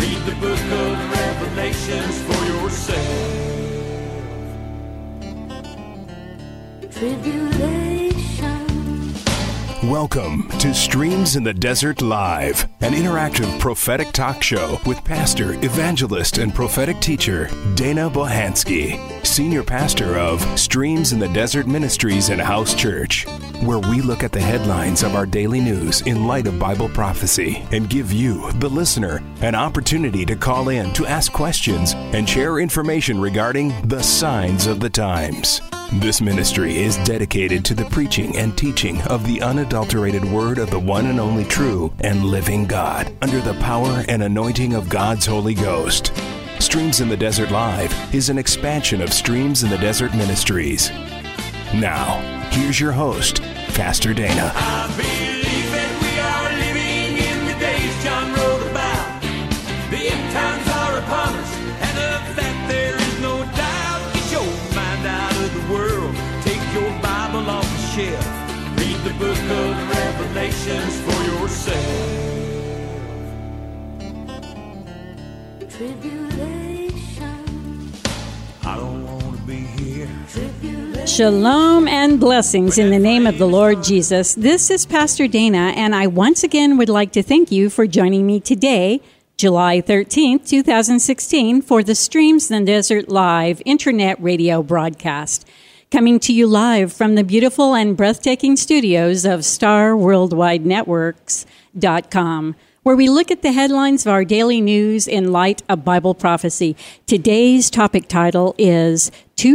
Read the book of Revelations for yourself. Tribulation. Welcome to Streams in the Desert Live, an interactive prophetic talk show with pastor, evangelist, and prophetic teacher Dana Bohansky, senior pastor of Streams in the Desert Ministries and House Church, where we look at the headlines of our daily news in light of Bible prophecy and give you, the listener, an opportunity to call in to ask questions and share information regarding the signs of the times. This ministry is dedicated to the preaching and teaching of the unadulterated word of the one and only true and living God, under the power and anointing of God's Holy Ghost. Streams in the Desert Live is an expansion of Streams in the Desert Ministries. Now, here's your host, Pastor Dana. I believe that we are living in the days John wrote about. The end times are upon us, and of that there is no doubt. Get your mind out of the world. Take your Bible off the shelf. Read the book of Revelations for yourself. Tribulation. I don't want to be here. Tribulation. Shalom and blessings in the name of the Lord Jesus. This is Pastor Dana, and I once again would like to thank you for joining me today, July 13th, 2016, for the Streams in the Desert Live Internet radio broadcast. Coming to you live from the beautiful and breathtaking studios of StarWorldWideNetworks.com, where we look at the headlines of our daily news in light of Bible prophecy. Today's topic title is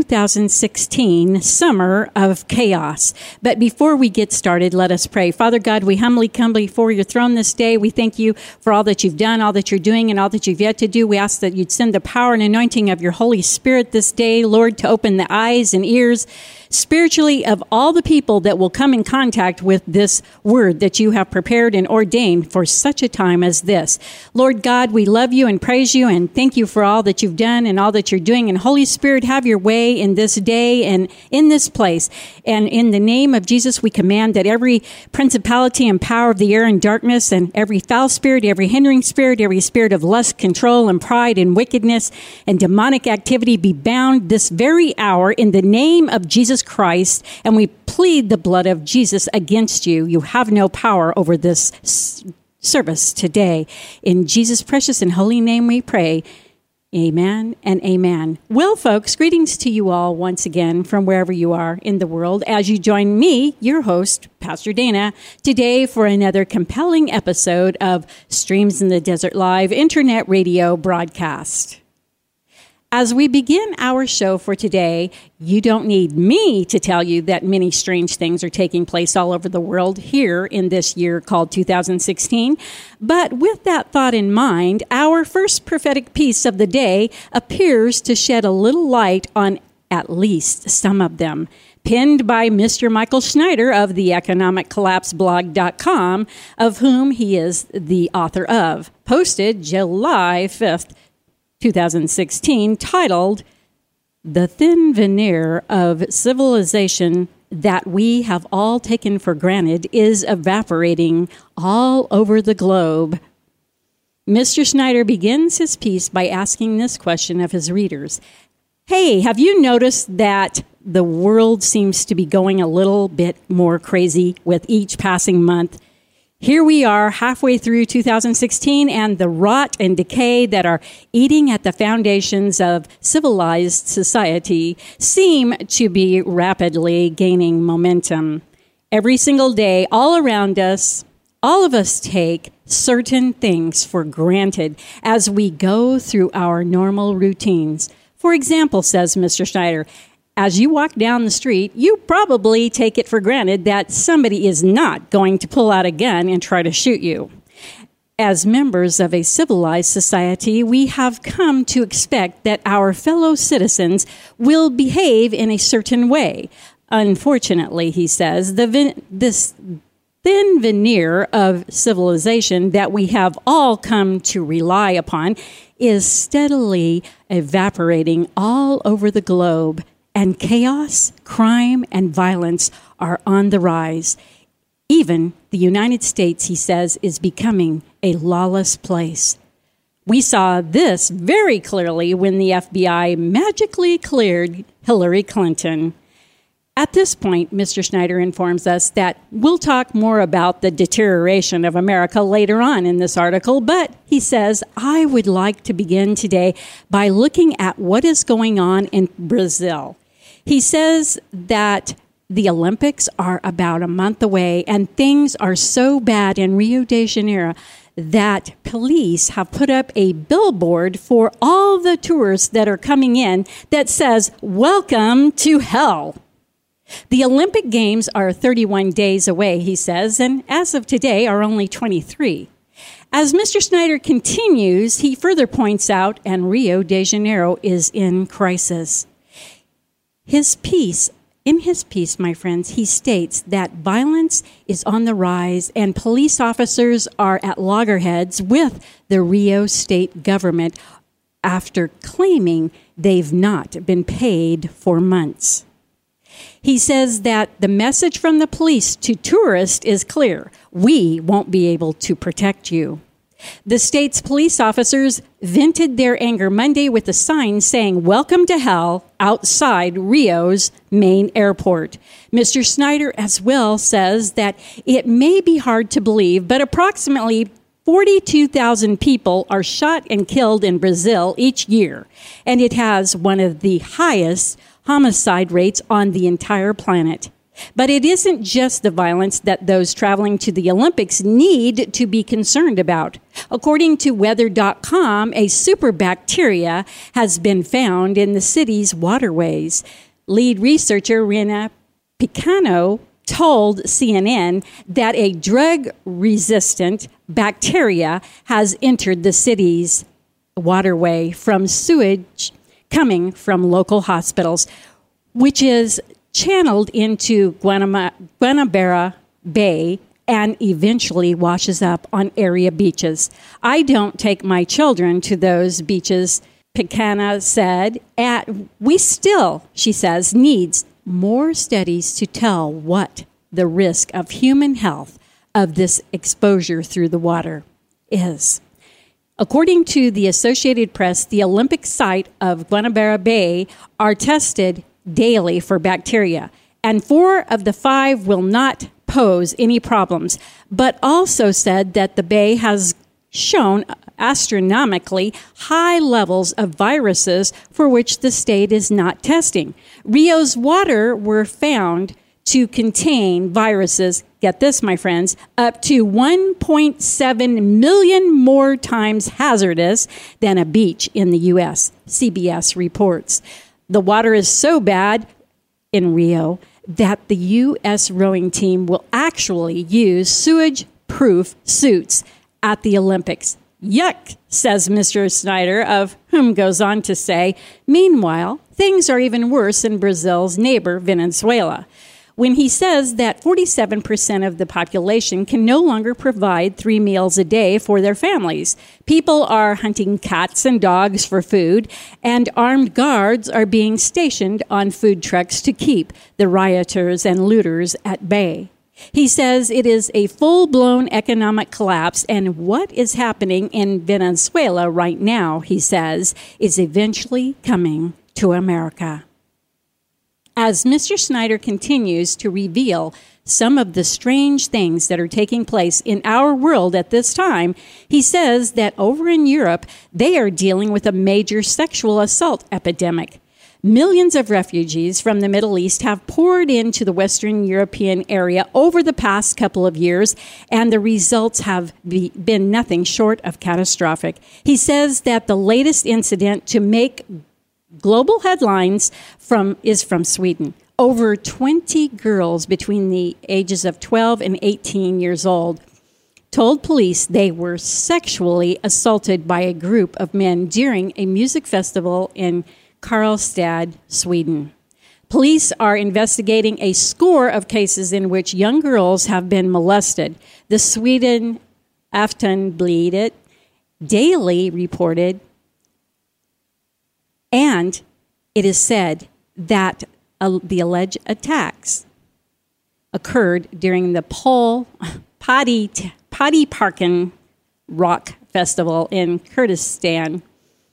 2016 Summer of Chaos. But before we get started, let us pray. Father God, we humbly come before your throne this day. We thank you for all that you've done, all that you're doing, and all that you've yet to do. We ask that you'd send the power and anointing of your Holy Spirit this day, Lord, to open the eyes and ears spiritually of all the people that will come in contact with this word that you have prepared and ordained for such a time as this. Lord God, we love you and praise you and thank you for all that you've done and all that you're doing. And Holy Spirit, have your way in this day and in this place. And in the name of Jesus, we command that every principality and power of the air and darkness and every foul spirit, every hindering spirit, every spirit of lust, control, and pride and wickedness and demonic activity be bound this very hour in the name of Jesus Christ, and we plead the blood of Jesus against you. You have no power over this service today. In Jesus' precious and holy name we pray. Amen and amen. Well, folks, greetings to you all once again from wherever you are in the world as you join me, your host, Pastor Dana, today for another compelling episode of Streams in the Desert Live Internet radio broadcast. As we begin our show for today, you don't need me to tell you that many strange things are taking place all over the world here in this year called 2016. But with that thought in mind, our first prophetic piece of the day appears to shed a little light on at least some of them. Penned by Mr. Michael Schneider of the EconomicCollapseBlog.com, of whom he is the author of. Posted July 5th, 2016, titled, The Thin Veneer of Civilization That We Have All Taken for Granted is Evaporating All Over the Globe. Mr. Schneider begins his piece by asking this question of his readers. Hey, have you noticed that the world seems to be going a little bit more crazy with each passing month? Here we are halfway through 2016, and the rot and decay that are eating at the foundations of civilized society seem to be rapidly gaining momentum. Every single day, all around us, all of us take certain things for granted as we go through our normal routines. For example, says Mr. Schneider, as you walk down the street, you probably take it for granted that somebody is not going to pull out a gun and try to shoot you. As members of a civilized society, we have come to expect that our fellow citizens will behave in a certain way. Unfortunately, he says, this thin veneer of civilization that we have all come to rely upon is steadily evaporating all over the globe. And chaos, crime, and violence are on the rise. Even the United States, he says, is becoming a lawless place. We saw this very clearly when the FBI magically cleared Hillary Clinton. At this point, Mr. Schneider informs us that we'll talk more about the deterioration of America later on in this article, but he says, I would like to begin today by looking at what is going on in Brazil. He says that the Olympics are about a month away, and things are so bad in Rio de Janeiro that police have put up a billboard for all the tourists that are coming in that says, "Welcome to hell." The Olympic Games are 31 days away, he says, and as of today are only 23. As Mr. Schneider continues, he further points out, and Rio de Janeiro is in crisis. In his piece, my friends, he states that violence is on the rise and police officers are at loggerheads with the Rio state government after claiming they've not been paid for months. He says that the message from the police to tourists is clear. We won't be able to protect you. The state's police officers vented their anger Monday with a sign saying, "Welcome to hell," outside Rio's main airport. Mr. Schneider as well says that it may be hard to believe, but approximately 42,000 people are shot and killed in Brazil each year, and it has one of the highest homicide rates on the entire planet. But it isn't just the violence that those traveling to the Olympics need to be concerned about. According to weather.com, a super bacteria has been found in the city's waterways. Lead researcher Rena Picano told CNN that a drug-resistant bacteria has entered the city's waterway from sewage coming from local hospitals, which is channeled into Guanabara Bay and eventually washes up on area beaches. I don't take my children to those beaches, Picana said. We still, she says, needs more studies to tell what the risk of human health of this exposure through the water is. According to the Associated Press, the Olympic site of Guanabara Bay are tested daily for bacteria, and 4 of the 5 will not pose any problems, but also said that the bay has shown astronomically high levels of viruses for which the state is not testing. Rio's water were found to contain viruses, get this, my friends, up to 1.7 million more times hazardous than a beach in the U.S., CBS reports. The water is so bad in Rio that the U.S. rowing team will actually use sewage-proof suits at the Olympics. Yuck, says Mr. Schneider, of whom goes on to say, meanwhile, things are even worse in Brazil's neighbor, Venezuela, when he says that 47% of the population can no longer provide 3 meals a day for their families. People are hunting cats and dogs for food, and armed guards are being stationed on food trucks to keep the rioters and looters at bay. He says it is a full-blown economic collapse, and what is happening in Venezuela right now, he says, is eventually coming to America. As Mr. Schneider continues to reveal some of the strange things that are taking place in our world at this time, he says that over in Europe, they are dealing with a major sexual assault epidemic. Millions of refugees from the Middle East have poured into the Western European area over the past couple of years, and the results have been nothing short of catastrophic. He says that the latest incident to make global headlines is from Sweden. Over 20 girls between the ages of 12 and 18 years old told police they were sexually assaulted by a group of men during a music festival in Karlstad, Sweden. Police are investigating a score of cases in which young girls have been molested. The Sweden Aftonbladet daily reported, and it is said that the alleged attacks occurred during the Potty Parken Rock Festival in Kurdistad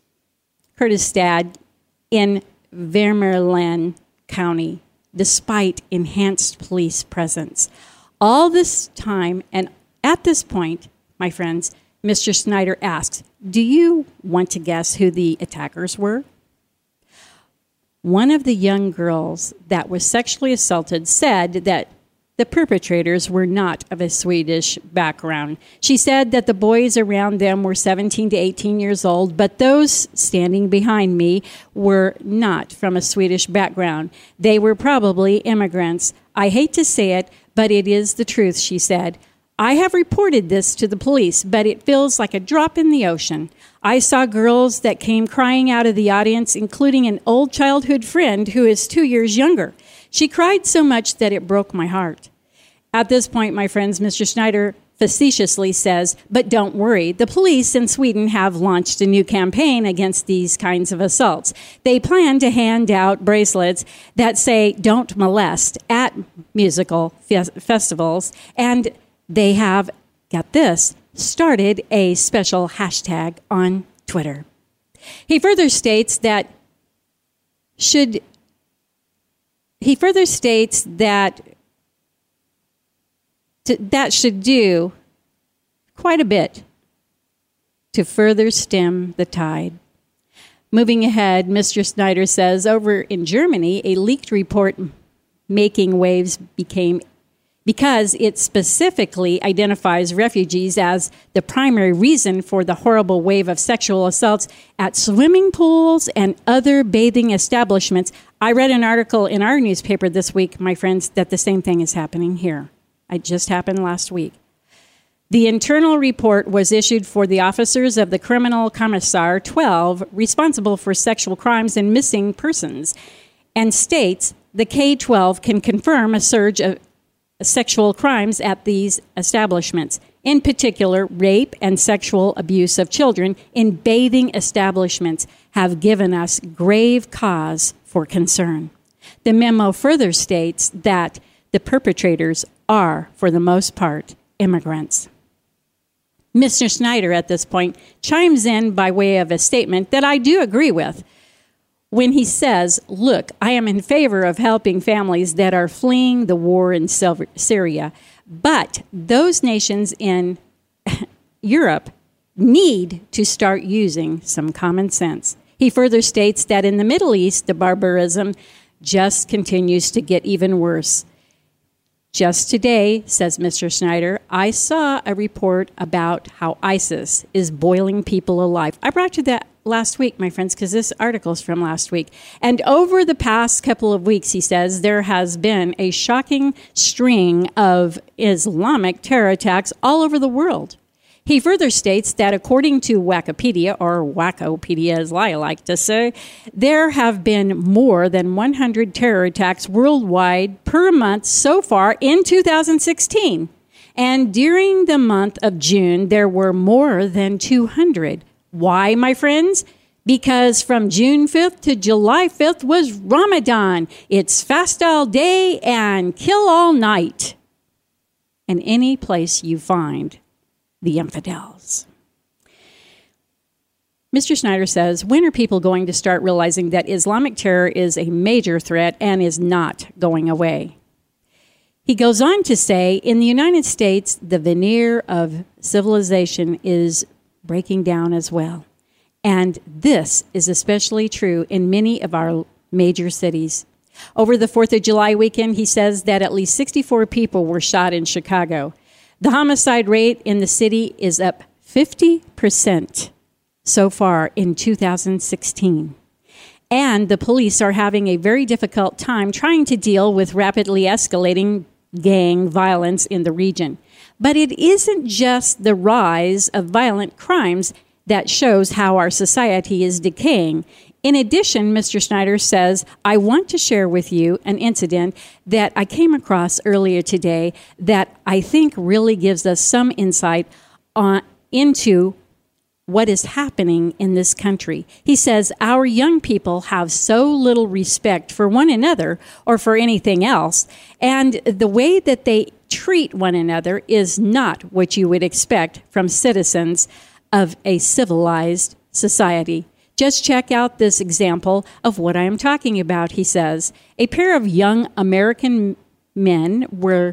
in Vermeulen County, despite enhanced police presence. All this time, and at this point, my friends, Mr. Snyder asks, do you want to guess who the attackers were? One of the young girls that was sexually assaulted said that the perpetrators were not of a Swedish background. She said that the boys around them were 17 to 18 years old, but those standing behind me were not from a Swedish background. They were probably immigrants. I hate to say it, but it is the truth, she said. I have reported this to the police, but it feels like a drop in the ocean. I saw girls that came crying out of the audience, including an old childhood friend who is 2 years younger. She cried so much that it broke my heart. At this point, my friends, Mr. Snyder facetiously says, but don't worry, the police in Sweden have launched a new campaign against these kinds of assaults. They plan to hand out bracelets that say don't molest at musical festivals, and they have, get this, started a special hashtag on Twitter. He further states that that should do quite a bit to further stem the tide. Moving ahead, Mr. Snyder says over in Germany, a leaked report making waves because it specifically identifies refugees as the primary reason for the horrible wave of sexual assaults at swimming pools and other bathing establishments. I read an article in our newspaper this week, my friends, that the same thing is happening here. It just happened last week. The internal report was issued for the officers of the Criminal Commissar 12 responsible for sexual crimes and missing persons, and states the K-12 can confirm a surge of sexual crimes at these establishments, in particular rape and sexual abuse of children in bathing establishments have given us grave cause for concern. The memo further states that the perpetrators are, for the most part, immigrants. Mr. Snyder, at this point, chimes in by way of a statement that I do agree with when he says, look, I am in favor of helping families that are fleeing the war in Syria, but those nations in Europe need to start using some common sense. He further states that in the Middle East, the barbarism just continues to get even worse. Just today, says Mr. Snyder, I saw a report about how ISIS is boiling people alive. I brought you that last week, my friends, because this article is from last week. And over the past couple of weeks, he says, there has been a shocking string of Islamic terror attacks all over the world. He further states that according to Wikipedia, or Wackopedia as I like to say, there have been more than 100 terror attacks worldwide per month so far in 2016. And during the month of June, there were more than 200. Why, my friends? Because from June 5th to July 5th was Ramadan. It's fast all day and kill all night. And any place you find the infidels. Mr. Snyder says, when are people going to start realizing that Islamic terror is a major threat and is not going away? He goes on to say, in the United States, the veneer of civilization is breaking down as well. And this is especially true in many of our major cities. Over the 4th of July weekend, he says that at least 64 people were shot in Chicago. The homicide rate in the city is up 50% so far in 2016. And the police are having a very difficult time trying to deal with rapidly escalating gang violence in the region. But it isn't just the rise of violent crimes that shows how our society is decaying. In addition, Mr. Snyder says, I want to share with you an incident that I came across earlier today that I think really gives us some insight into what is happening in this country. He says, our young people have so little respect for one another or for anything else, and the way that they treat one another is not what you would expect from citizens of a civilized society. Just check out this example of what I am talking about, he says. A pair of young American men were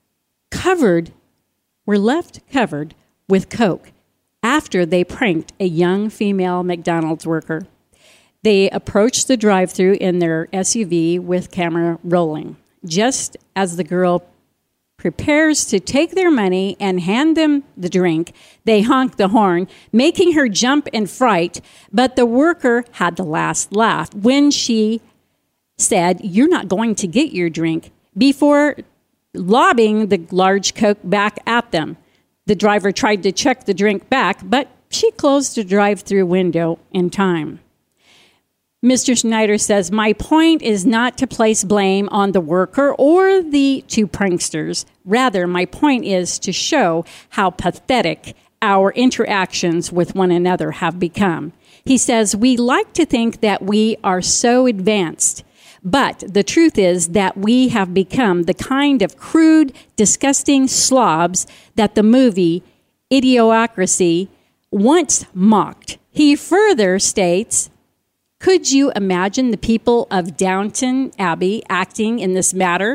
left covered with coke after they pranked a young female McDonald's worker. They approached the drive-thru in their SUV with camera rolling. Just as the girl prepares to take their money and hand them the drink, they honk the horn, making her jump in fright, but the worker had the last laugh when she said, "You're not going to get your drink," before lobbing the large Coke back at them. The driver tried to check the drink back, but she closed the drive-thru window in time. Mr. Snyder says, "My point is not to place blame on the worker or the two pranksters. Rather, my point is to show how pathetic our interactions with one another have become." He says, "We like to think that we are so advanced, but the truth is that we have become the kind of crude, disgusting slobs that the movie Idiocracy once mocked." He further states, "Could you imagine the people of Downton Abbey acting in this matter?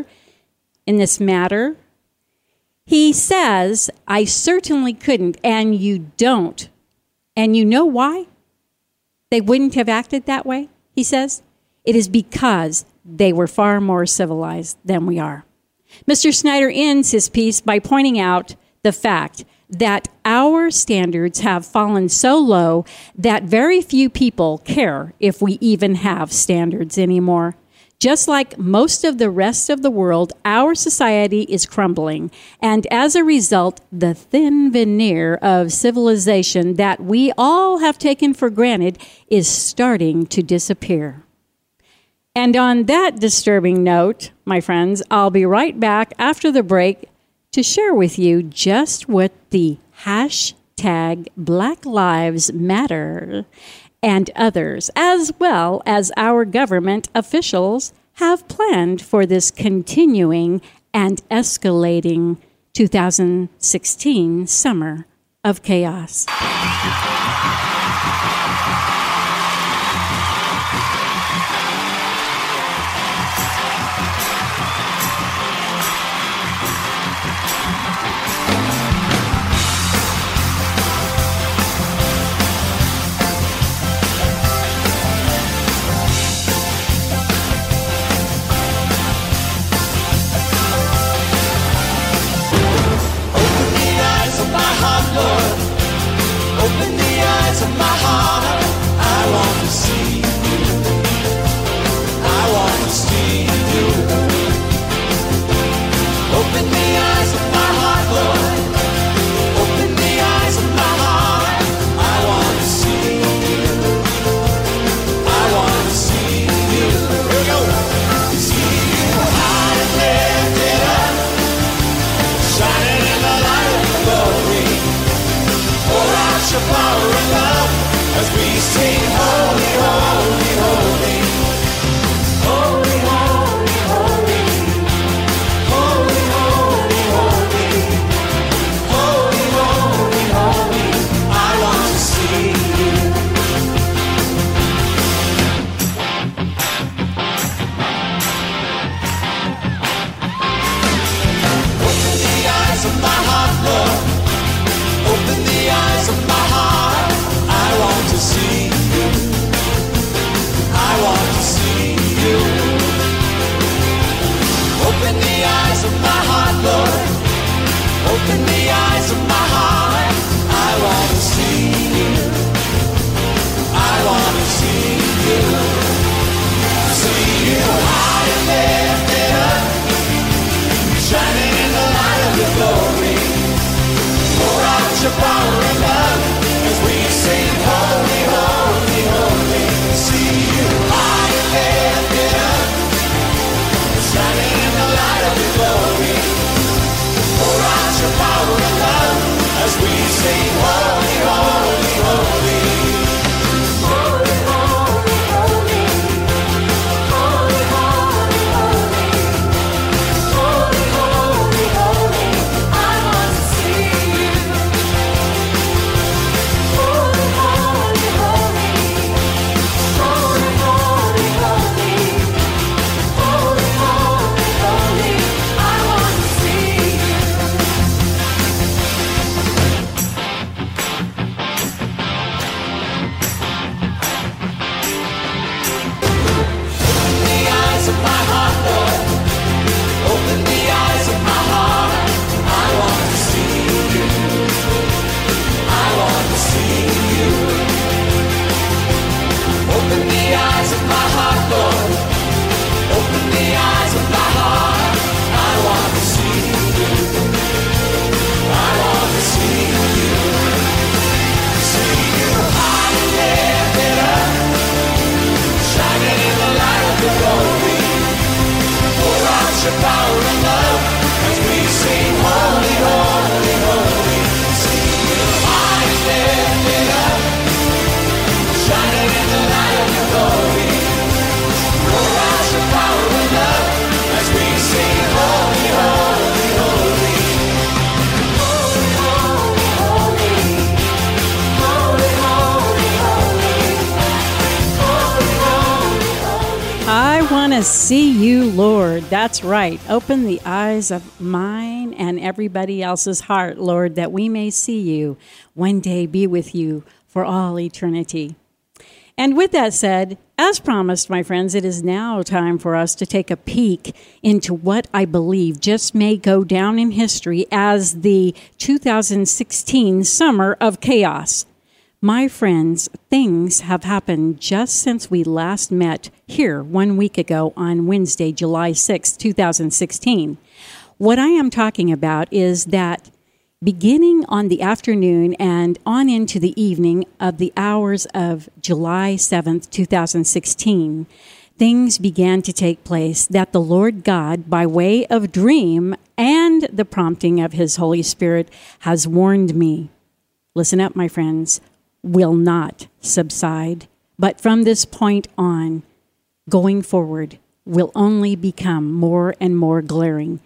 He says, "I certainly couldn't, and you don't. And you know why they wouldn't have acted that way?" He says, "It is because they were far more civilized than we are." Mr. Snyder ends his piece by pointing out the fact that our standards have fallen so low that very few people care if we even have standards anymore. Just like most of the rest of the world, our society is crumbling, and as a result, the thin veneer of civilization that we all have taken for granted is starting to disappear. And on that disturbing note, my friends, I'll be right back after the break to share with you just what the hashtag Black Lives Matter and others, as well as our government officials, have planned for this continuing and escalating 2016 summer of chaos. Open the eyes of my heart, I want to see you. to see you, Lord. That's right. Open the eyes of mine and everybody else's heart, Lord, that we may see you, one day be with you for all eternity. And with that said, as promised, my friends, it is now time for us to take a peek into what I believe just may go down in history as the 2016 Summer of Chaos. My friends, things have happened just since we last met here 1 week ago on Wednesday, July 6, 2016. What I am talking about is that beginning on the afternoon and on into the evening of the hours of July 7th, 2016, things began to take place that the Lord God, by way of dream and the prompting of His Holy Spirit, has warned me. Listen up, my friends. Will not subside, but from this point on, going forward, will only become more and more glaring.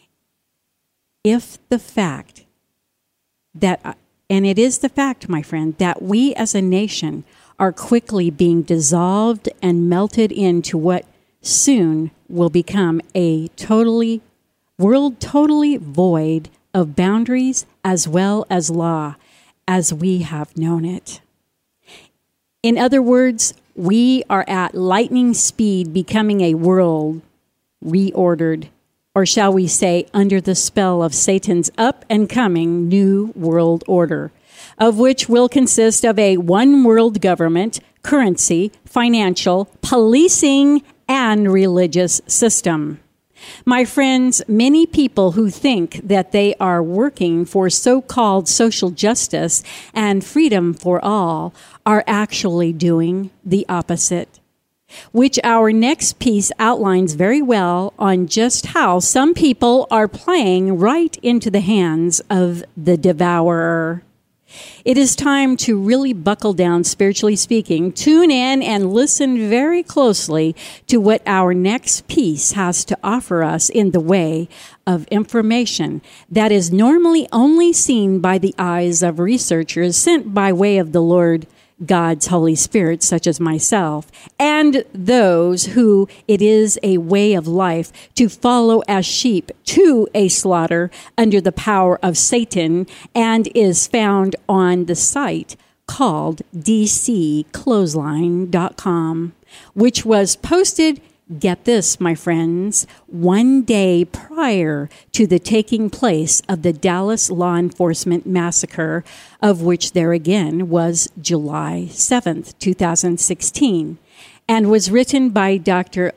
If the fact that, and it is the fact, my friend, that we as a nation are quickly being dissolved and melted into what soon will become a world totally void of boundaries as well as law, as we have known it. In other words, we are at lightning speed becoming a world reordered, or shall we say, under the spell of Satan's up-and-coming new world order, of which will consist of a one-world government, currency, financial, policing, and religious system. My friends, many people who think that they are working for so-called social justice and freedom for all are actually doing the opposite, which our next piece outlines very well on just how some people are playing right into the hands of the devourer. It is time to really buckle down, spiritually speaking, tune in and listen very closely to what our next piece has to offer us in the way of information that is normally only seen by the eyes of researchers sent by way of the Lord God's Holy Spirit, such as myself, and those who it is a way of life to follow as sheep to a slaughter under the power of Satan, and is found on the site called dcclothesline.com, which was posted, get this, my friends, 1 day prior to the taking place of the Dallas law enforcement massacre, of which there again was July 7th, 2016, and was written by Dr.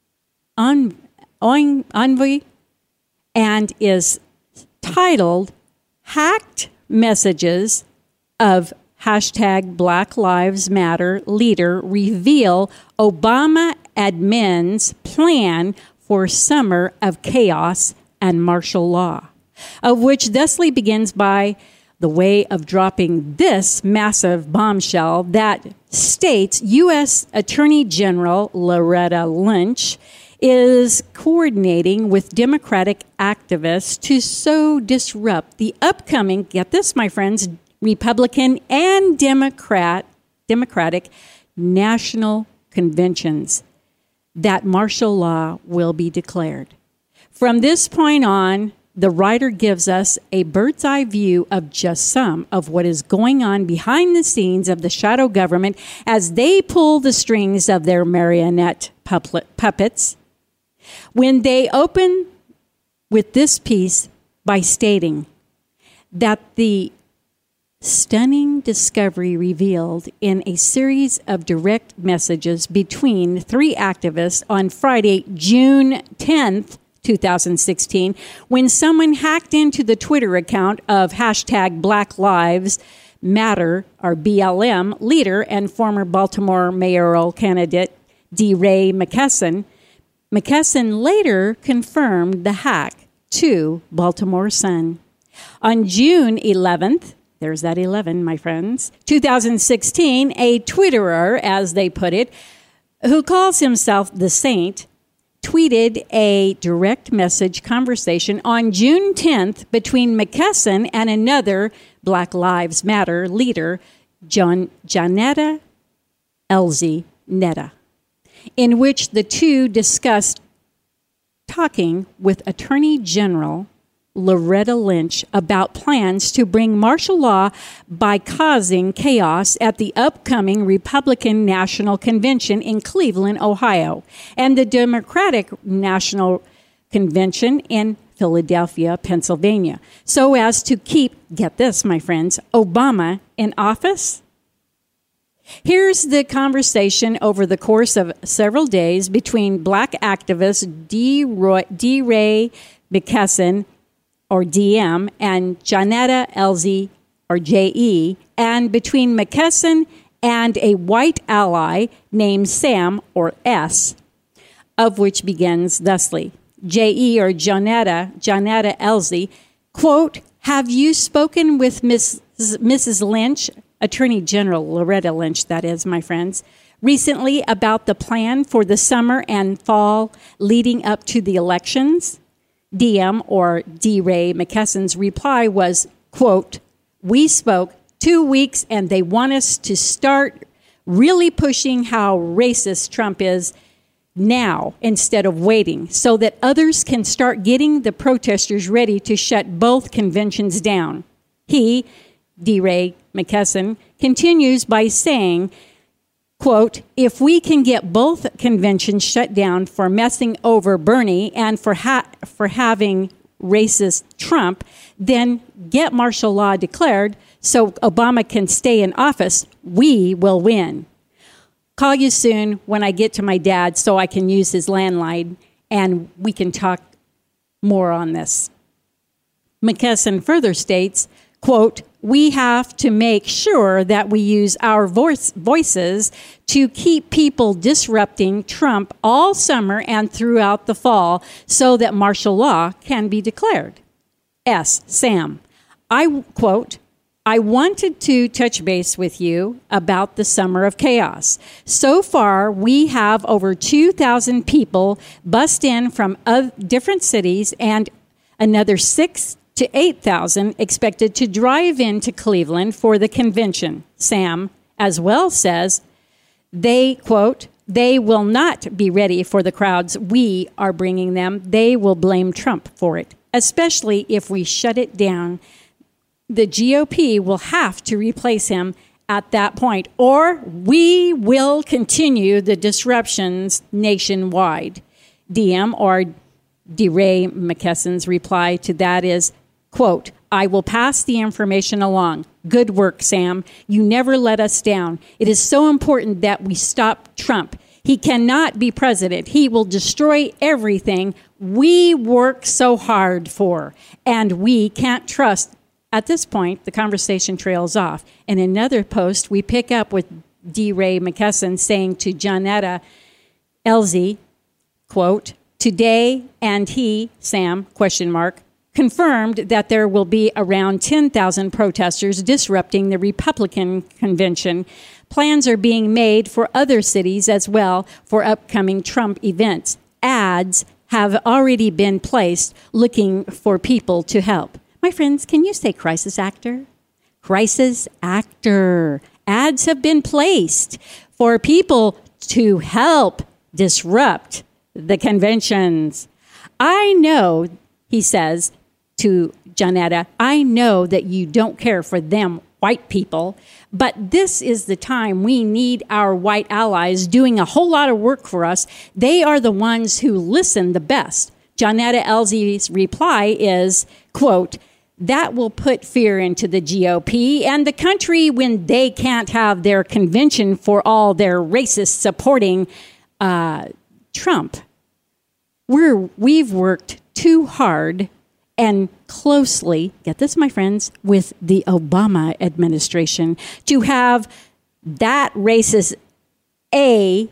Anvi and is titled Hacked Messages of Black Lives Matter Leader Reveal Obama Admin's Plan for Summer of Chaos and Martial Law, of which thusly begins by the way of dropping this massive bombshell that states U.S. Attorney General Loretta Lynch is coordinating with Democratic activists to so disrupt the upcoming, get this, my friends, Republican and Democratic national conventions that martial law will be declared. From this point on, the writer gives us a bird's eye view of just some of what is going on behind the scenes of the shadow government as they pull the strings of their marionette puppets. When they open with this piece by stating that the stunning discovery revealed in a series of direct messages between three activists on Friday, June 10th, 2016, when someone hacked into the Twitter account of Black Lives Matter, or BLM, leader and former Baltimore mayoral candidate DeRay McKesson. McKesson later confirmed the hack to Baltimore Sun. On June 11th, there's that 11, my friends, 2016, a Twitterer, as they put it, who calls himself the Saint, tweeted a direct message conversation on June 10th between McKesson and another Black Lives Matter leader, Janetta Elzy Netta. in which the two discussed talking with Attorney General Loretta Lynch about plans to bring martial law by causing chaos at the upcoming Republican National Convention in Cleveland, Ohio, and the Democratic National Convention in Philadelphia, Pennsylvania, so as to keep, get this, my friends, Obama in office. Here's the conversation over the course of several days between black activist D. Ray McKesson, or DM, and Johnetta Elzie, or J.E., and between McKesson and a white ally named Sam, or S, of which begins thusly. J.E. or Johnetta Elzie, quote, "Have you spoken with Mrs. Lynch, Attorney General Loretta Lynch, that is, my friends, recently about the plan for the summer and fall leading up to the elections?" DM, or D. Ray McKesson's reply was, quote, "We spoke 2 weeks and they want us to start really pushing how racist Trump is now instead of waiting so that others can start getting the protesters ready to shut both conventions down." He, D. Ray McKesson, continues by saying, quote, "If we can get both conventions shut down for messing over Bernie and for having racist Trump, then get martial law declared so Obama can stay in office, we will win. Call you soon when I get to my dad so I can use his landline and we can talk more on this." McKesson further states, quote, "We have to make sure that we use our voices to keep people disrupting Trump all summer and throughout the fall so that martial law can be declared." Sam, I quote, "I wanted to touch base with you about the summer of chaos. So far, we have over 2,000 people bust in from different cities and another 6,000 to 8,000 expected to drive into Cleveland for the convention." Sam as well says, they, quote, "They will not be ready for the crowds we are bringing them. They will blame Trump for it, especially if we shut it down. The GOP will have to replace him at that point, or we will continue the disruptions nationwide." DM, or D. Ray McKesson's reply to that is, quote, "I will pass the information along. Good work, Sam. You never let us down. It is so important that we stop Trump. He cannot be president. He will destroy everything we work so hard for, and we can't trust." At this point, the conversation trails off. In another post, we pick up with D. Ray McKesson saying to Johnetta Elzie, quote, "Today, and he, Sam, question mark, confirmed that there will be around 10,000 protesters disrupting the Republican convention. Plans are being made for other cities as well for upcoming Trump events. Ads have already been placed looking for people to help." My friends, can you say crisis actor? Crisis actor. Ads have been placed for people to help disrupt the conventions. "I know," he says to Johnetta, "I know that you don't care for them white people, but this is the time we need our white allies doing a whole lot of work for us. They are the ones who listen the best." Johnetta Elzie's reply is, quote, "That will put fear into the GOP and the country when they can't have their convention for all their racists supporting Trump. We've worked too hard and closely, get this, my friends, with the Obama administration to have that racist A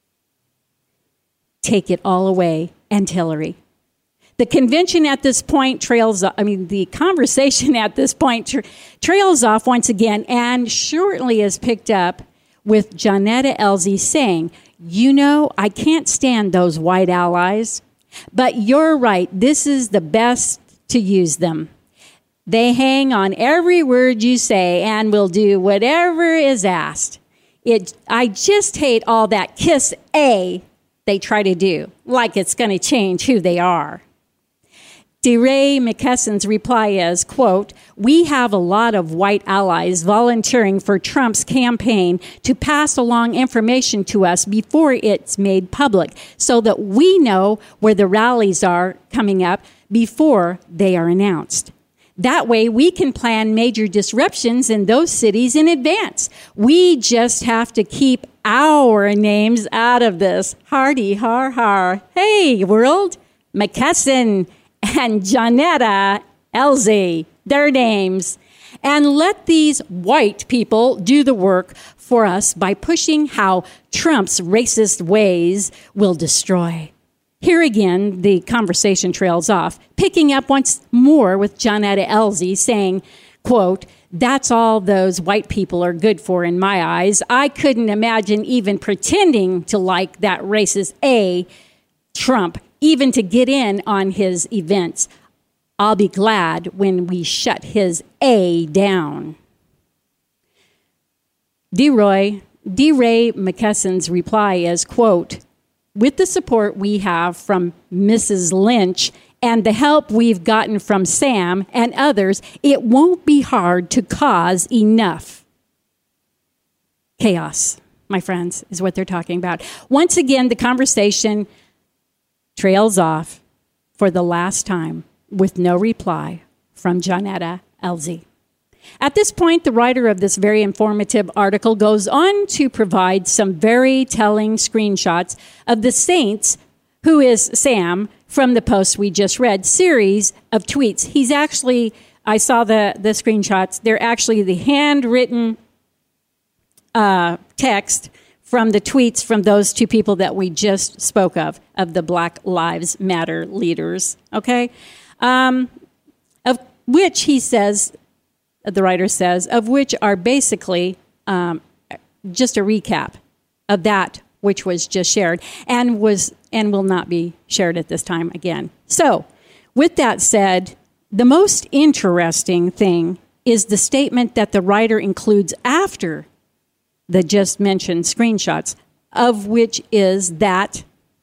take it all away and Hillary." The convention at this point the conversation at this point trails off once again and shortly is picked up with Johnetta Elzie saying, "You know, I can't stand those white allies, but you're right. This is the best to use them. They hang on every word you say and will do whatever is asked. I just hate all that kiss A they try to do, like it's going to change who they are. DeRay McKesson's reply is, quote, "We have a lot of white allies volunteering for Trump's campaign to pass along information to us before it's made public so that we know where the rallies are coming up before they are announced. That way we can plan major disruptions in those cities in advance. We just have to keep our names out of this. Hardy har har. Hey, world, McKesson and Johnetta Elzie, their names. And let these white people do the work for us by pushing how Trump's racist ways will destroy." Here again, the conversation trails off, picking up once more with Johnetta Elzie saying, quote, "That's all those white people are good for in my eyes. I couldn't imagine even pretending to like that racist A, Trump, even to get in on his events. I'll be glad when we shut his A down." DeRay McKesson's reply is, quote, "With the support we have from Mrs. Lynch and the help we've gotten from Sam and others, it won't be hard to cause enough chaos," my friends, is what they're talking about. Once again, the conversation trails off for the last time with no reply from Johnetta Elzie. At this point, the writer of this very informative article goes on to provide some very telling screenshots of the Saints, who is Sam, from the post we just read, series of tweets. He's actually, I saw the screenshots, they're actually the handwritten text from the tweets from those two people that we just spoke of the Black Lives Matter leaders, okay? Of which he says, the writer says, of which are basically just a recap of that which was just shared and will not be shared at this time again. So, with that said, the most interesting thing is the statement that the writer includes after the just mentioned screenshots, of which is that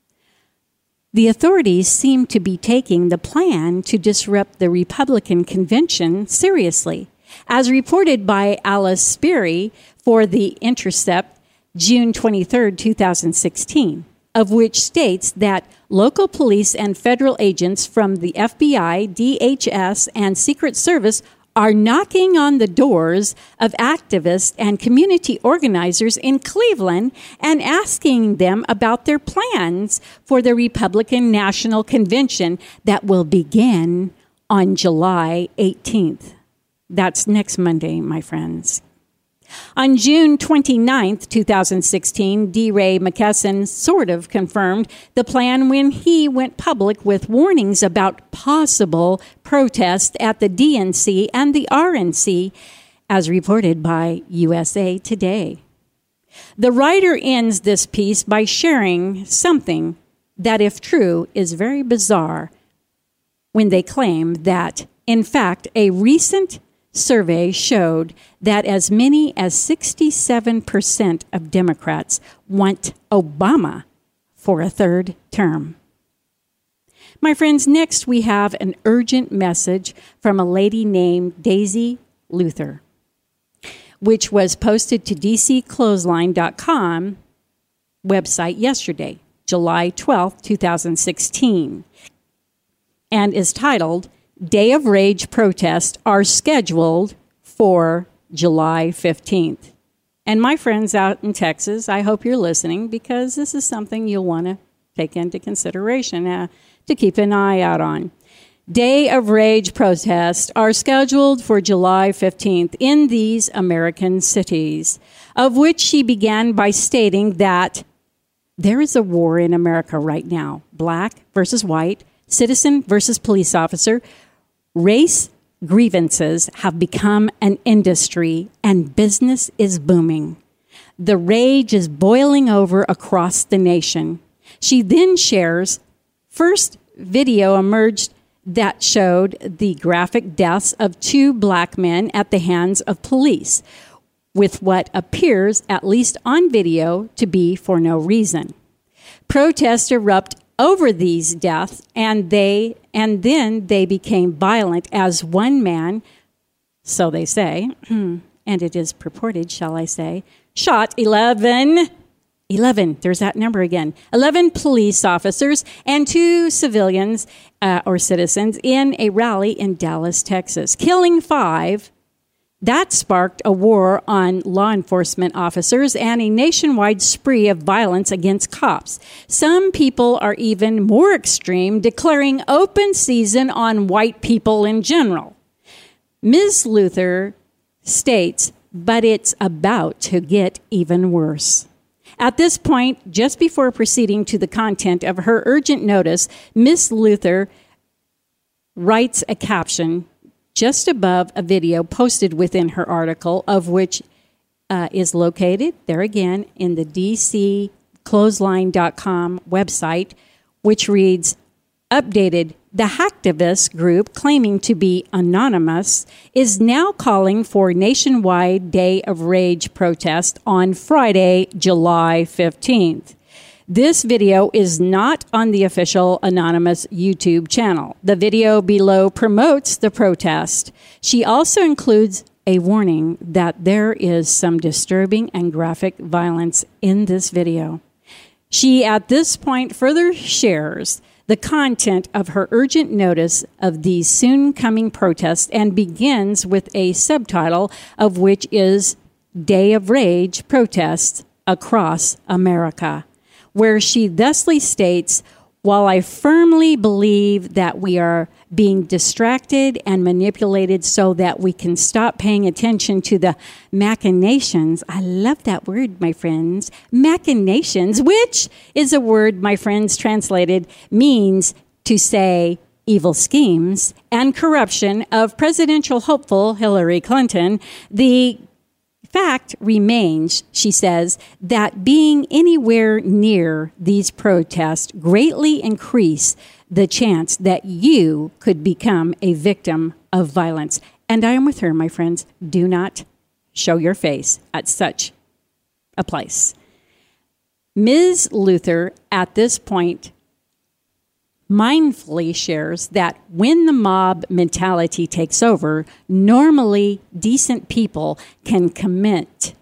the authorities seem to be taking the plan to disrupt the Republican convention seriously. As reported by Alice Sperry for The Intercept, June 23, 2016, of which states that local police and federal agents from the FBI, DHS, and Secret Service are knocking on the doors of activists and community organizers in Cleveland and asking them about their plans for the Republican National Convention that will begin on July 18th. That's next Monday, my friends. On June 29, 2016, DeRay McKesson sort of confirmed the plan when he went public with warnings about possible protest at the DNC and the RNC, as reported by USA Today. The writer ends this piece by sharing something that, if true, is very bizarre when they claim that, in fact, a recent survey showed that as many as 67% of Democrats want Obama for a third term. My friends, next we have an urgent message from a lady named Daisy Luther, which was posted to DCClothesline.com website yesterday, July 12, 2016, and is titled, "Day of Rage protests are scheduled for July 15th. And my friends out in Texas, I hope you're listening because this is something you'll want to take into consideration to keep an eye out on. Day of Rage protests are scheduled for July 15th in these American cities, of which she began by stating that there is a war in America right now, black versus white, citizen versus police officer. Race grievances have become an industry and business is booming. The rage is boiling over across the nation. She then shares, first video emerged that showed the graphic deaths of 2 black men at the hands of police, with what appears, at least on video, to be for no reason. Protests erupt over these deaths, and then they became violent as one man, so they say, and it is purported, shall I say, shot 11, there's that number again, 11 police officers and 2 civilians or citizens in a rally in Dallas, Texas, killing 5. That sparked a war on law enforcement officers and a nationwide spree of violence against cops. Some people are even more extreme, declaring open season on white people in general. Ms. Luther states, but it's about to get even worse. At this point, just before proceeding to the content of her urgent notice, Ms. Luther writes a caption just above a video posted within her article, of which is located, there again, in the DCClothesline.com website, which reads, updated, the hacktivist group claiming to be anonymous is now calling for nationwide Day of Rage protest on Friday, July 15th. This video is not on the official Anonymous YouTube channel. The video below promotes the protest. She also includes a warning that there is some disturbing and graphic violence in this video. She, at this point, further shares the content of her urgent notice of these soon-coming protests and begins with a subtitle of which is Day of Rage Protests Across America, where she thusly states, while I firmly believe that we are being distracted and manipulated so that we can stop paying attention to the machinations, I love that word, my friends, machinations, which is a word, my friends, translated means to say evil schemes and corruption of presidential hopeful Hillary Clinton, the fact remains, she says, that being anywhere near these protests greatly increase the chance that you could become a victim of violence. And I am with her, my friends. Do not show your face at such a place. Ms. Luther, at this point, mindfully shares that when the mob mentality takes over, normally decent people can commit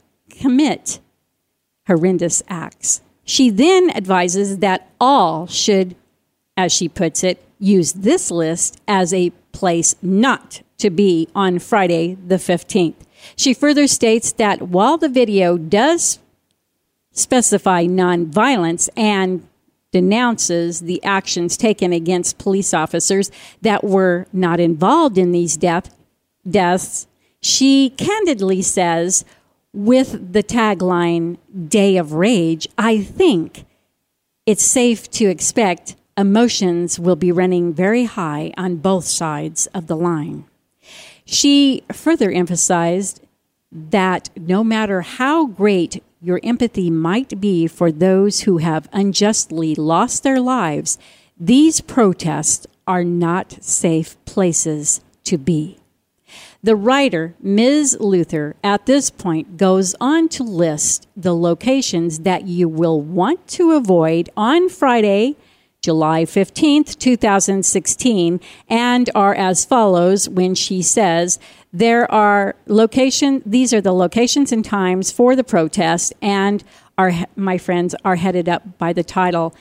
horrendous acts. She then advises that all should, as she puts it, use this list as a place not to be on Friday the 15th. She further states that while the video does specify nonviolence and denounces the actions taken against police officers that were not involved in these deaths, she candidly says, with the tagline, Day of Rage, I think it's safe to expect emotions will be running very high on both sides of the line. She further emphasized that no matter how great your empathy might be for those who have unjustly lost their lives, these protests are not safe places to be. The writer, Ms. Luther, at this point goes on to list the locations that you will want to avoid on Friday, July 15th, 2016, and are as follows when she says, these are the locations and times for the protest, and my friends are headed up by the title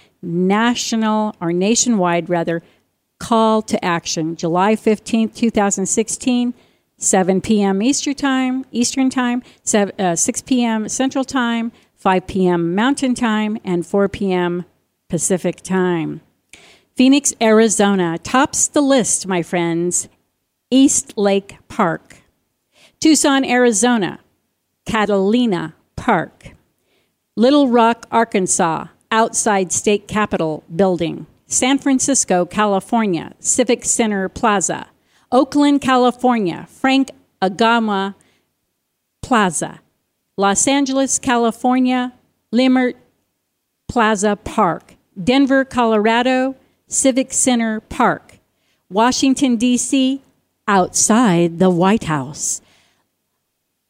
nationwide call to action, July 15th, 2016, 7 p.m. Eastern Time, 6 p.m. Central Time, 5 p.m. Mountain Time, and 4 p.m. Pacific Time. Phoenix, Arizona tops the list, my friends. East Lake Park. Tucson, Arizona, Catalina Park. Little Rock, Arkansas, outside State Capitol Building. San Francisco, California, Civic Center Plaza. Oakland, California, Frank Agama Plaza. Los Angeles, California, Limert Plaza Park. Denver, Colorado, Civic Center Park. Washington, D.C., outside the White House.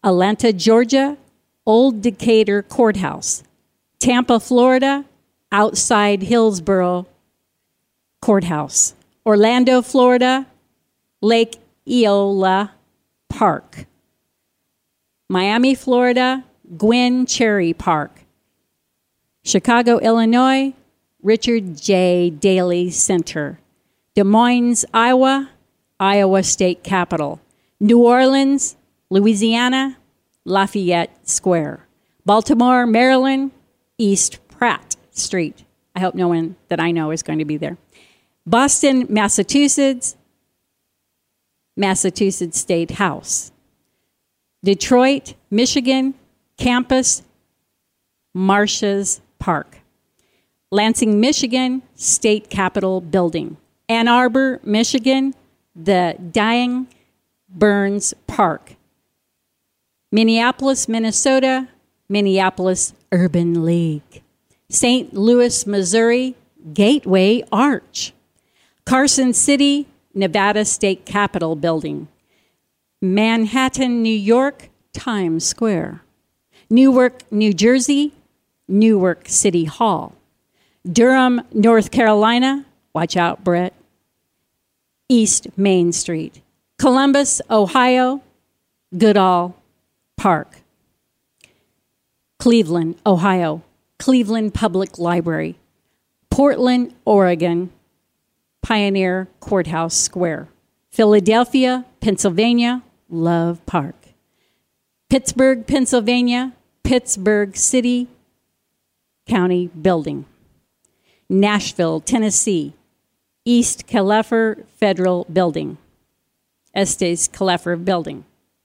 Atlanta, Georgia, Old Decatur Courthouse. Tampa, Florida, outside Hillsborough Courthouse. Orlando, Florida, Lake Eola Park. Miami, Florida, Gwen Cherry Park. Chicago, Illinois, Richard J. Daley Center. Des Moines, Iowa, Iowa State Capitol. New Orleans, Louisiana, Lafayette Square. Baltimore, Maryland, East Pratt Street. I hope no one that I know is going to be there. Boston, Massachusetts, Massachusetts State House. Detroit, Michigan, Campus, Marcia's Park. Lansing, Michigan, State Capitol Building. Ann Arbor, Michigan, the Dying Burns Park. Minneapolis, Minnesota, Minneapolis Urban League. St. Louis, Missouri, Gateway Arch. Carson City, Nevada State Capitol Building. Manhattan, New York, Times Square. Newark, New Jersey, Newark City Hall. Durham, North Carolina, watch out, Brett, East Main Street. Columbus, Ohio, Goodall Park. Cleveland, Ohio, Cleveland Public Library. Portland, Oregon, Pioneer Courthouse Square. Philadelphia, Pennsylvania, Love Park. Pittsburgh, Pennsylvania, Pittsburgh City County Building. Nashville, Tennessee, East Caleffer Federal Building. Estes Caleffer Building.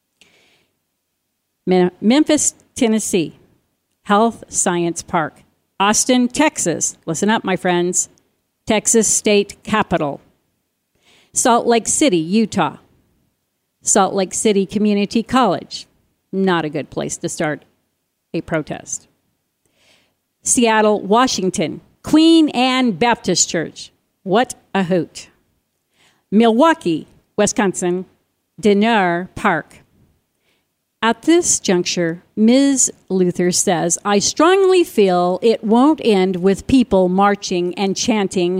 Memphis, Tennessee, Health Science Park. Austin, Texas, listen up, my friends, Texas State Capitol. Salt Lake City, Utah, Salt Lake City Community College. Not a good place to start a protest. Seattle, Washington, Queen Anne Baptist Church. What a hoot. Milwaukee, Wisconsin, Denner Park. At this juncture, Ms. Luther says, I strongly feel it won't end with people marching and chanting.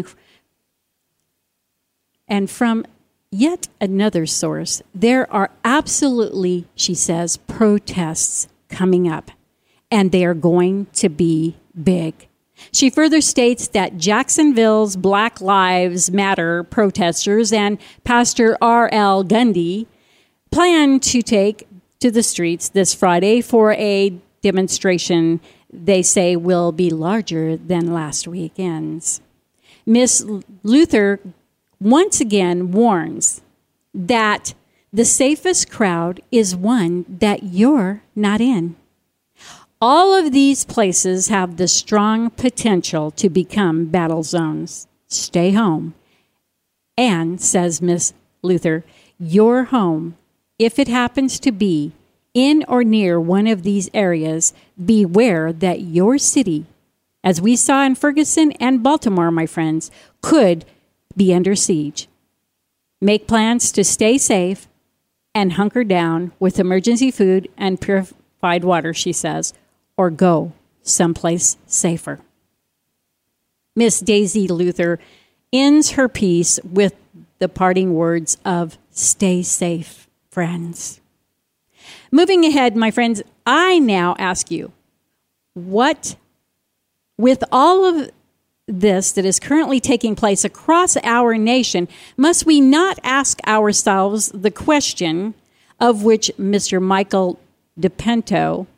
And from yet another source, there are absolutely, she says, protests coming up, and they are going to be big. She further states that Jacksonville's Black Lives Matter protesters and Pastor R.L. Gundy plan to take to the streets this Friday for a demonstration they say will be larger than last weekend's. Miss Luther once again warns that the safest crowd is one that you're not in. All of these places have the strong potential to become battle zones. Stay home. And, says Miss Luther, your home, if it happens to be in or near one of these areas, beware that your city, as we saw in Ferguson and Baltimore, my friends, could be under siege. Make plans to stay safe and hunker down with emergency food and purified water, she says, or go someplace safer. Miss Daisy Luther ends her piece with the parting words of, stay safe, friends. Moving ahead, my friends, I now ask you, what, with all of this that is currently taking place across our nation, must we not ask ourselves the question of which Mr. Michael DePinto's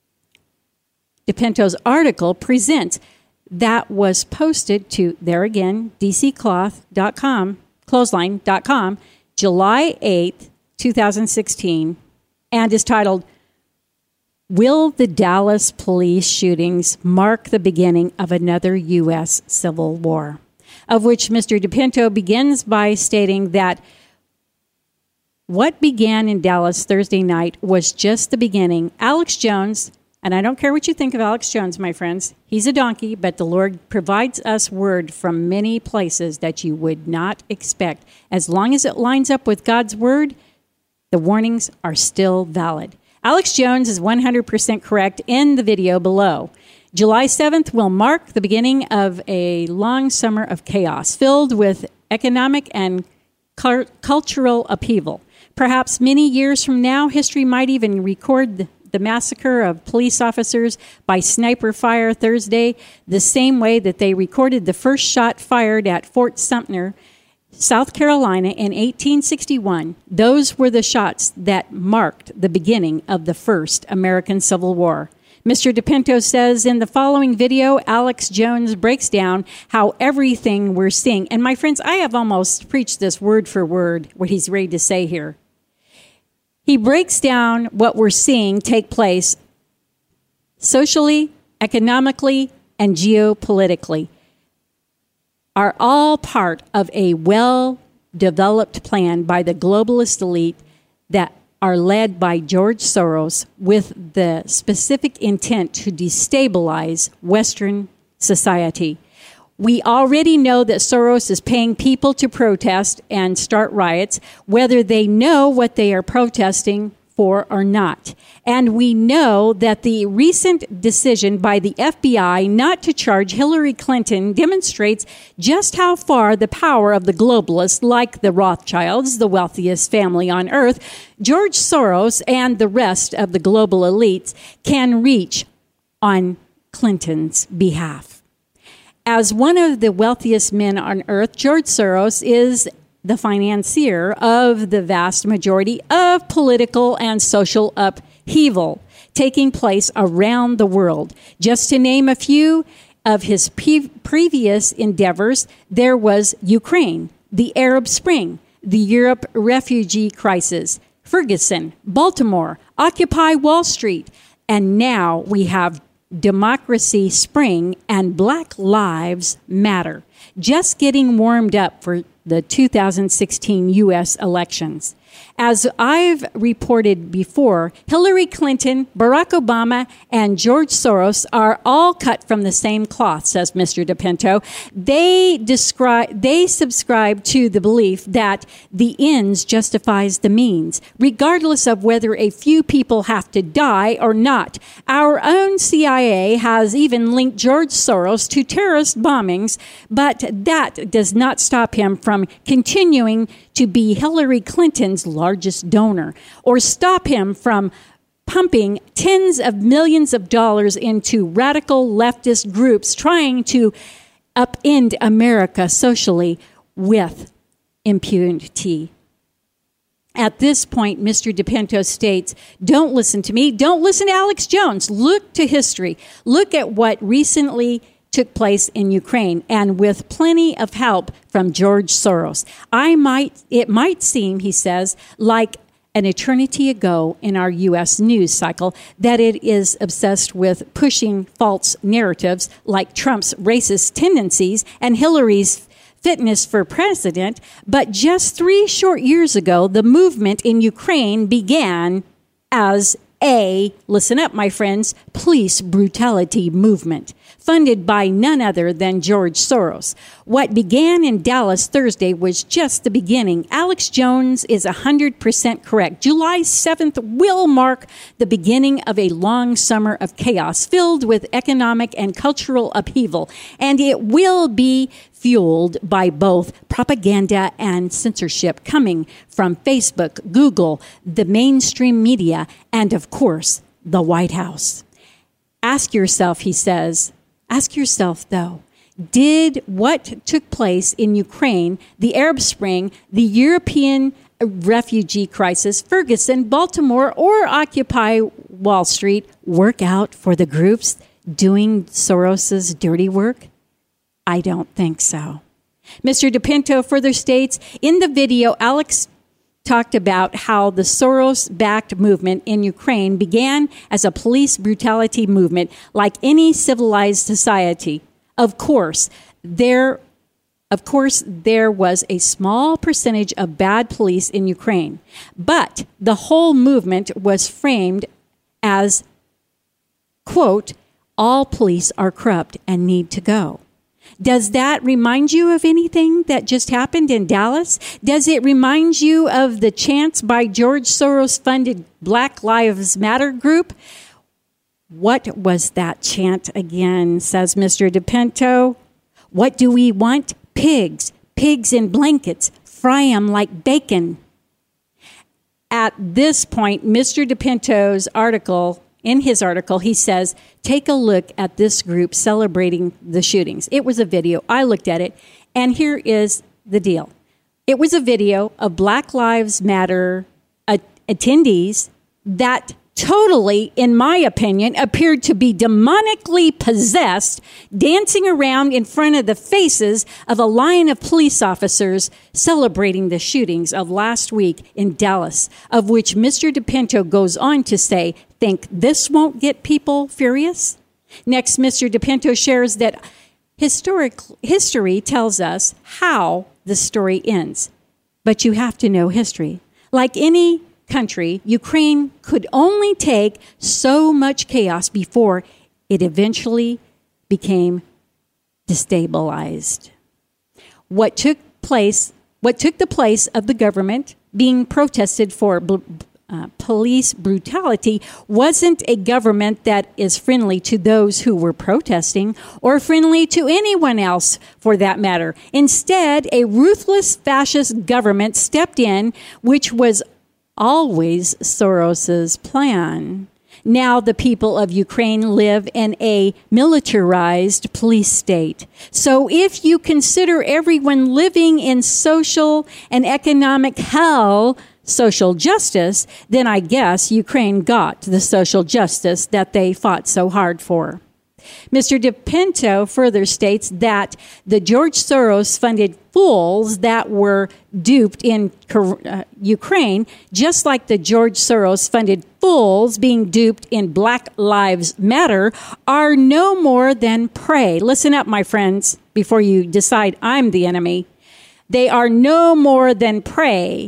article presents, that was posted to, there again, dcclothesline.com, July 8th, 2016, and is titled, Will the Dallas police shootings mark the beginning of another U.S. Civil War? Of which Mr. DePinto begins by stating that what began in Dallas Thursday night was just the beginning. Alex Jones, and I don't care what you think of Alex Jones, my friends, he's a donkey, but the Lord provides us word from many places that you would not expect. As long as it lines up with God's word, the warnings are still valid. Alex Jones is 100% correct in the video below. July 7th will mark the beginning of a long summer of chaos filled with economic and cultural upheaval. Perhaps many years from now, history might even record the massacre of police officers by sniper fire Thursday, the same way that they recorded the first shot fired at Fort Sumter, South Carolina in 1861. Those were the shots that marked the beginning of the first American Civil War. Mr. DePinto says in the following video, Alex Jones breaks down how everything we're seeing, and my friends, I have almost preached this word for word, what he's ready to say here. He breaks down what we're seeing take place socially, economically, and geopolitically are all part of a well-developed plan by the globalist elite that are led by George Soros with the specific intent to destabilize Western society. We already know that Soros is paying people to protest and start riots, whether they know what they are protesting for or not. And we know that the recent decision by the FBI not to charge Hillary Clinton demonstrates just how far the power of the globalists, like the Rothschilds, the wealthiest family on earth, George Soros, and the rest of the global elites can reach on Clinton's behalf. As one of the wealthiest men on earth, George Soros is the financier of the vast majority of political and social upheaval taking place around the world. Just to name a few of his previous endeavors, there was Ukraine, the Arab Spring, the Europe refugee crisis, Ferguson, Baltimore, Occupy Wall Street, and now we have Democracy Spring and Black Lives Matter, just getting warmed up for the 2016 U.S. elections. As I've reported before, Hillary Clinton, Barack Obama, and George Soros are all cut from the same cloth, says Mr. DePinto. They subscribe to the belief that the ends justifies the means, regardless of whether a few people have to die or not. Our own CIA has even linked George Soros to terrorist bombings, but that does not stop him from continuing to be Hillary Clinton's largest donor, or stop him from pumping tens of millions of dollars into radical leftist groups trying to upend America socially with impunity. At this point, Mr. DePinto states, don't listen to me, don't listen to Alex Jones. Look to history. Look at what recently took place in Ukraine, and with plenty of help from George Soros. It might seem, he says, like an eternity ago in our U.S. news cycle that it is obsessed with pushing false narratives like Trump's racist tendencies and Hillary's fitness for president, but just 3 short years ago, the movement in Ukraine began as a, listen up, my friends, police brutality movement, funded by none other than George Soros. What began in Dallas Thursday was just the beginning. Alex Jones is 100% correct. July 7th will mark the beginning of a long summer of chaos filled with economic and cultural upheaval, and it will be fueled by both propaganda and censorship coming from Facebook, Google, the mainstream media, and of course, the White House. Ask yourself, he says, ask yourself though, did what took place in Ukraine, the Arab Spring, the European refugee crisis, Ferguson, Baltimore, or Occupy Wall Street work out for the groups doing Soros's dirty work? I don't think so. Mr. DePinto further states, in the video, Alex talked about how the Soros-backed movement in Ukraine began as a police brutality movement like any civilized society. Of course, there was a small percentage of bad police in Ukraine, but the whole movement was framed as, quote, all police are corrupt and need to go. Does that remind you of anything that just happened in Dallas? Does it remind you of the chants by George Soros-funded Black Lives Matter group? What was that chant again, says Mr. DePinto? What do we want? Pigs. Pigs in blankets. Fry 'em like bacon. At this point, Mr. DePinto's article, in his article, he says, take a look at this group celebrating the shootings. It was a video. I looked at it, and here is the deal. It was a video of Black Lives Matter attendees that totally, in my opinion, appeared to be demonically possessed, dancing around in front of the faces of a line of police officers celebrating the shootings of last week in Dallas, of which Mr. DePinto goes on to say, think this won't get people furious? Next, Mr. DePinto shares that history tells us how the story ends, but you have to know history. Like any country, Ukraine could only take so much chaos before it eventually became destabilized. What took the place of the government being protested for police brutality wasn't a government that is friendly to those who were protesting or friendly to anyone else for that matter. Instead, a ruthless fascist government stepped in, which was always Soros's plan. Now the people of Ukraine live in a militarized police state. So if you consider everyone living in social and economic hell social justice, then I guess Ukraine got the social justice that they fought so hard for. Mr. DePinto further states that the George Soros-funded fools that were duped in Ukraine, just like the George Soros-funded fools being duped in Black Lives Matter, are no more than prey. Listen up, my friends, before you decide I'm the enemy. They are no more than prey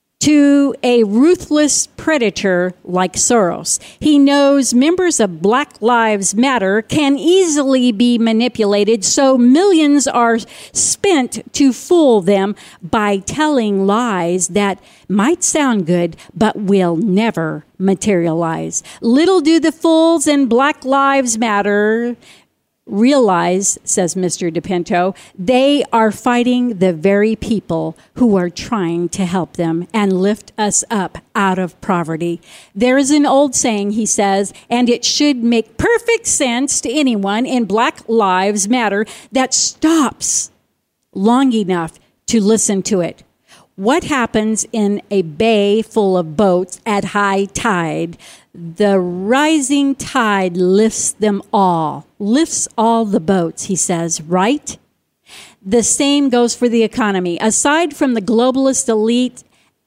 to a ruthless predator like Soros. He knows members of Black Lives Matter can easily be manipulated, so millions are spent to fool them by telling lies that might sound good but will never materialize. Little do the fools in Black Lives Matter realize, says Mr. DePinto, they are fighting the very people who are trying to help them and lift us up out of poverty. There is an old saying, he says, and it should make perfect sense to anyone in Black Lives Matter that stops long enough to listen to it. What happens in a bay full of boats at high tide? The rising tide lifts them all, lifts all the boats, he says, right? The same goes for the economy. Aside from the globalist elite,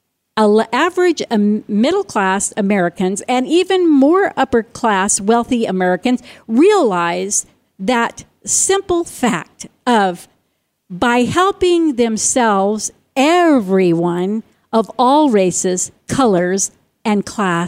average middle-class Americans and even more upper-class wealthy Americans realize that simple fact of by helping themselves, everyone of all races, colors, and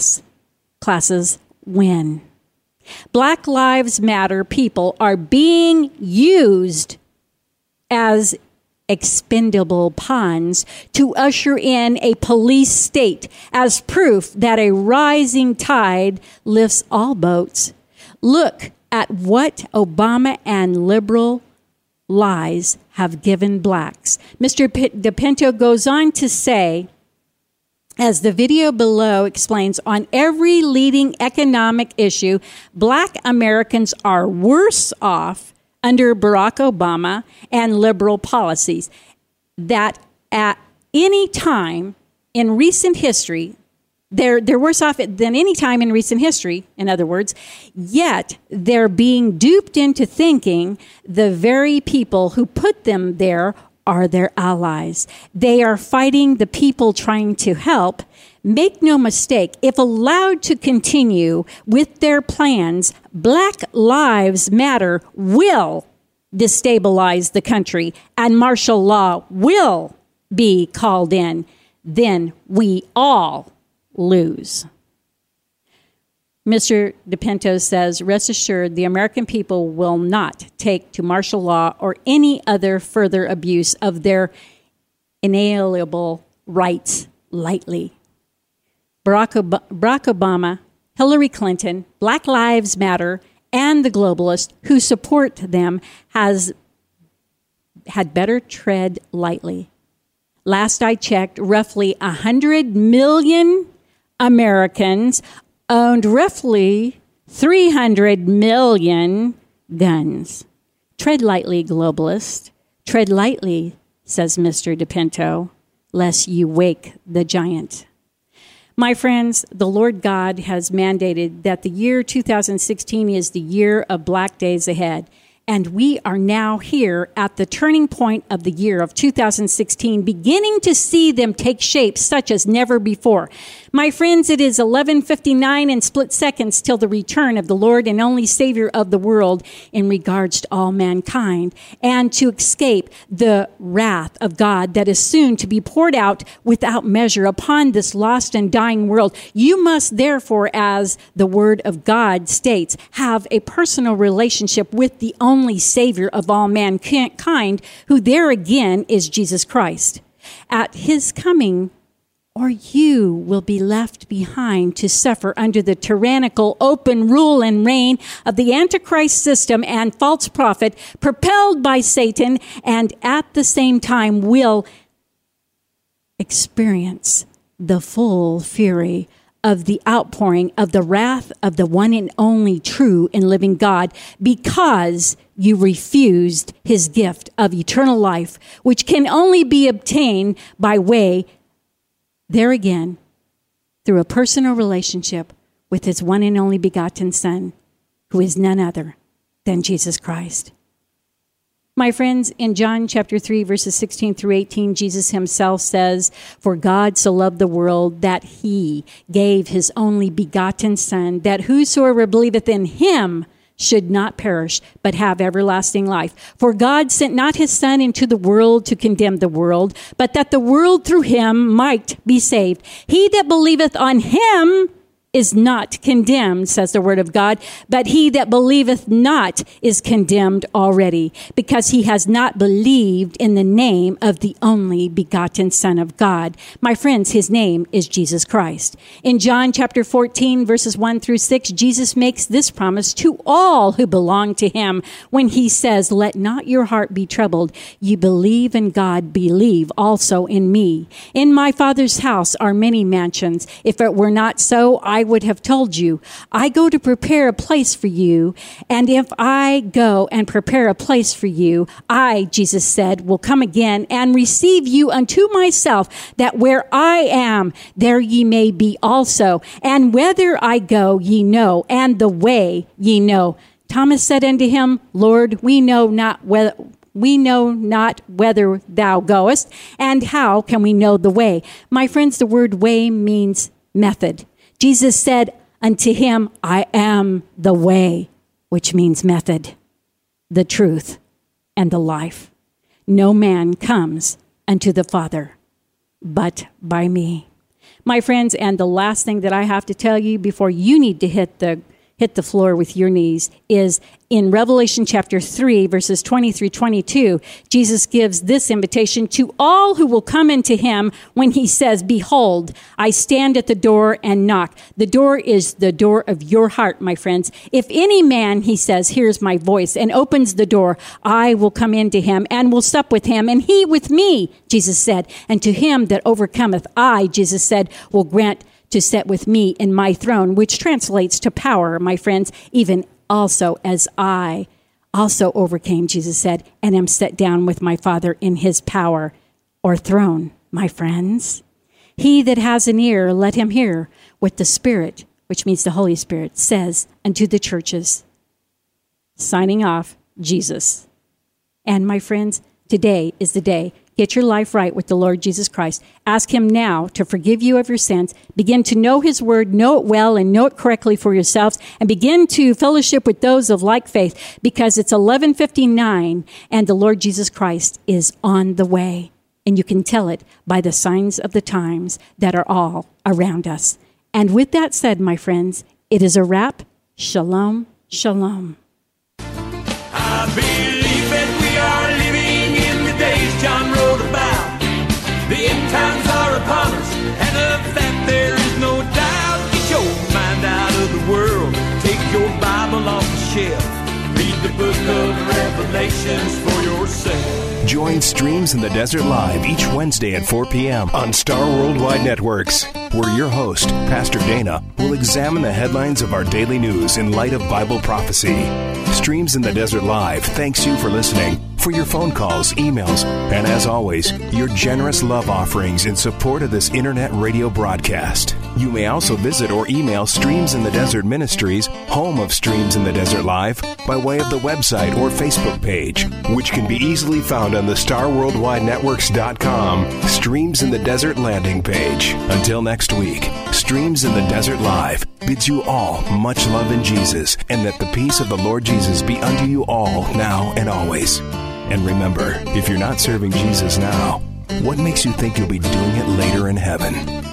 classes win. Black Lives Matter people are being used as expendable pawns to usher in a police state as proof that a rising tide lifts all boats. Look at what Obama and liberal lies have given blacks. Mr. DePinto goes on to say, as the video below explains, on every leading economic issue, Black Americans are worse off under Barack Obama and liberal policies. That at any time in recent history, they're worse off than any time in recent history, in other words, yet they're being duped into thinking the very people who put them there are their allies. They are fighting the people trying to help. Make no mistake, if allowed to continue with their plans, Black Lives Matter will destabilize the country and martial law will be called in. Then we all lose. Mr. DePinto says, rest assured, the American people will not take to martial law or any other further abuse of their inalienable rights lightly. Barack Obama, Hillary Clinton, Black Lives Matter, and the globalists who support them had better tread lightly. Last I checked, roughly 100 million Americans owned roughly 300 million guns. Tread lightly, globalist. Tread lightly, says Mr. DePinto, lest you wake the giant. My friends, the Lord God has mandated that the year 2016 is the year of black days ahead. And we are now here at the turning point of the year of 2016, beginning to see them take shape such as never before. My friends, it is 11:59 and split seconds till the return of the Lord and only Savior of the world in regards to all mankind, and to escape the wrath of God that is soon to be poured out without measure upon this lost and dying world. You must therefore, as the Word of God states, have a personal relationship with the only Savior of all mankind, who there again is Jesus Christ. At his coming, or you will be left behind to suffer under the tyrannical open rule and reign of the Antichrist system and false prophet propelled by Satan, and at the same time will experience the full fury of the outpouring of the wrath of the one and only true and living God, because you refused his gift of eternal life, which can only be obtained by way, there again, through a personal relationship with his one and only begotten Son, who is none other than Jesus Christ. My friends, in John chapter 3, verses 16 through 18, Jesus himself says, "For God so loved the world that he gave his only begotten Son, that whosoever believeth in him should not perish, but have everlasting life. For God sent not his Son into the world to condemn the world, but that the world through him might be saved. He that believeth on him is not condemned," says the word of God, "but he that believeth not is condemned already, because he has not believed in the name of the only begotten Son of God." My friends, his name is Jesus Christ. In John chapter 14, verses 1 through 6, Jesus makes this promise to all who belong to him when he says, "Let not your heart be troubled. You believe in God, believe also in me. In my Father's house are many mansions. If it were not so, I would have told you. I go to prepare a place for you. And if I go and prepare a place for you, I, Jesus said, will come again and receive you unto myself, that where I am, there ye may be also. And whither I go, ye know, and the way ye know." Thomas said unto him, "Lord, we know not whether thou goest, and how can we know the way?" My friends, the word way means method. Jesus said unto him, "I am the way," which means method, the truth, and the life. No man comes unto the Father but by me. My friends, and the last thing that I have to tell you before you need to hit the floor with your knees is in Revelation chapter 3, verses 20 through 22, Jesus gives this invitation to all who will come into him when he says, "Behold, I stand at the door and knock." The door is the door of your heart, my friends. "If any man," he says, "hears my voice and opens the door, I will come into him and will sup with him, and he with me," Jesus said. "And to him that overcometh, I," Jesus said, "will grant to sit with me in my throne," which translates to power, my friends, "even also as I also overcame," Jesus said, "and am set down with my Father in his power," or throne, my friends. "He that has an ear, let him hear what the Spirit," which means the Holy Spirit, "says unto the churches." Signing off, Jesus. And my friends, today is the day. Get your life right with the Lord Jesus Christ. Ask him now to forgive you of your sins. Begin to know his word, know it well, and know it correctly for yourselves. And begin to fellowship with those of like faith, because it's 11:59 and the Lord Jesus Christ is on the way. And you can tell it by the signs of the times that are all around us. And with that said, my friends, It is a wrap. Shalom, shalom. I believe that we are living in the days John wrote about. The end times are upon us, and of that there is no doubt. Get your mind out of the world. Take your Bible off the shelf. Read the book of Revelations for yourself. Join Streams in the Desert Live each Wednesday at 4 p.m. on Star Worldwide Networks, where your host, Pastor Dana, will examine the headlines of our daily news in light of Bible prophecy. Streams in the Desert Live thanks you for listening, for your phone calls, emails, and as always, your generous love offerings in support of this internet radio broadcast. You may also visit or email Streams in the Desert Ministries, home of Streams in the Desert Live, by way of the website or Facebook page, which can be easily found on the StarWorldWideNetworks.com Streams in the Desert landing page. Until next week, Streams in the Desert Live bids you all much love in Jesus, and that the peace of the Lord Jesus be unto you all now and always. And remember, if you're not serving Jesus now, what makes you think you'll be doing it later in heaven?